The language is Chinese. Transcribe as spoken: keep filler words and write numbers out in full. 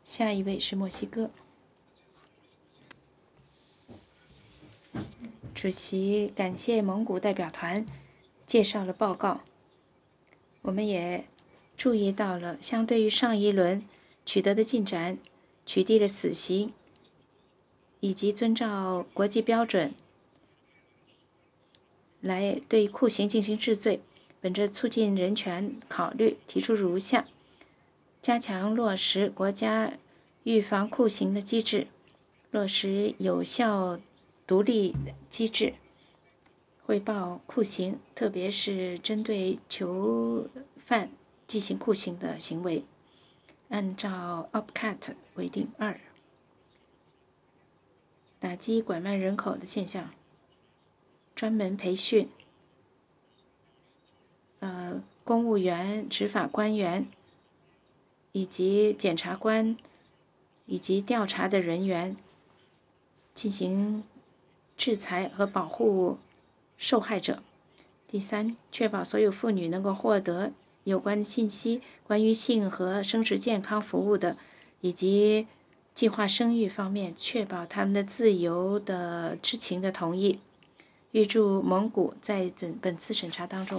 下一位是墨西哥。主席感谢蒙古代表团介绍了报告。我们也注意到了，相对于上一轮取得的进展，取缔了死刑，以及遵照国际标准来对酷刑进行治罪。本着促进人权考虑，提出如下：加强落实国家预防酷刑的机制，落实有效独立机制，汇报酷刑，特别是针对囚犯进行酷刑的行为。按照 O P C A T 规定二，打击拐卖人口的现象，专门培训呃公务员、执法官员以及检察官以及调查的人员，进行制裁和保护受害者。第三，确保所有妇女能够获得有关信息，关于性和生殖健康服务的，以及计划生育方面，确保他们的自由的知情的同意。预祝蒙古在本次审查当中